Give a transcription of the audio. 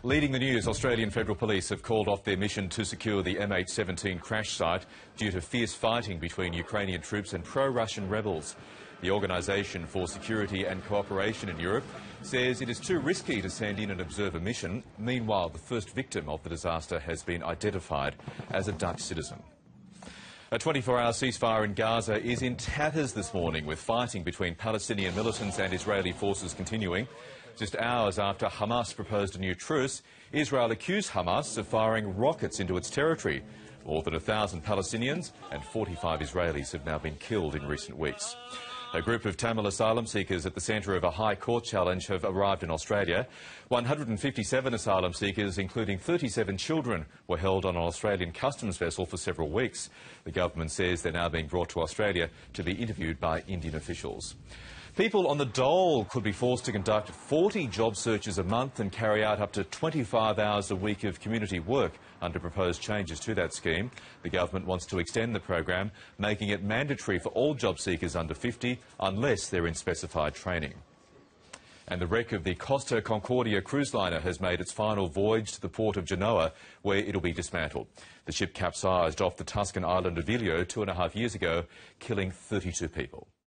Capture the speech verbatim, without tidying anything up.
Leading the news, Australian Federal Police have called off their mission to secure the M H seventeen crash site due to fierce fighting between Ukrainian troops and pro-Russian rebels. The Organisation for Security and Cooperation in Europe says it is too risky to send in an observer mission. Meanwhile, the first victim of the disaster has been identified as a Dutch citizen. A twenty-four hour ceasefire in Gaza is in tatters this morning, with fighting between Palestinian militants and Israeli forces continuing. Just hours after Hamas proposed a new truce, Israel accused Hamas of firing rockets into its territory. More than a thousand Palestinians and forty-five Israelis have now been killed in recent weeks. A group of Tamil asylum seekers at the centre of a High Court challenge have arrived in Australia. one hundred fifty-seven asylum seekers, including thirty-seven children, were held on an Australian customs vessel for several weeks. The government says they're now being brought to Australia to be interviewed by Indian officials. People on the dole could be forced to conduct forty job searches a month and carry out up to twenty-five hours a week of community work under proposed changes to that scheme. The government wants to extend the program, making it mandatory for all job seekers under fifty unless they're in specified training. And the wreck of the Costa Concordia cruise liner has made its final voyage to the port of Genoa, where it'll be dismantled. The ship capsized off the Tuscan island of Viglio two and a half years ago, killing thirty-two people.